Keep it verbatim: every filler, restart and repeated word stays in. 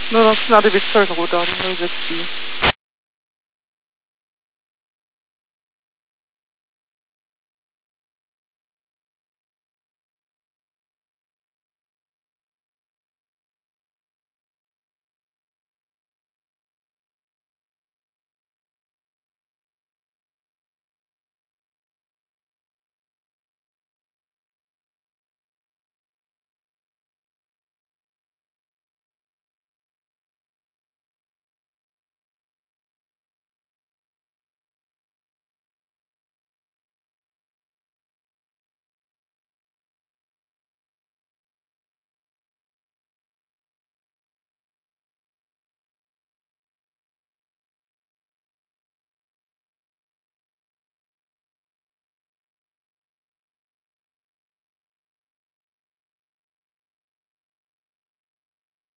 No, that's not a bit further down in New Jersey.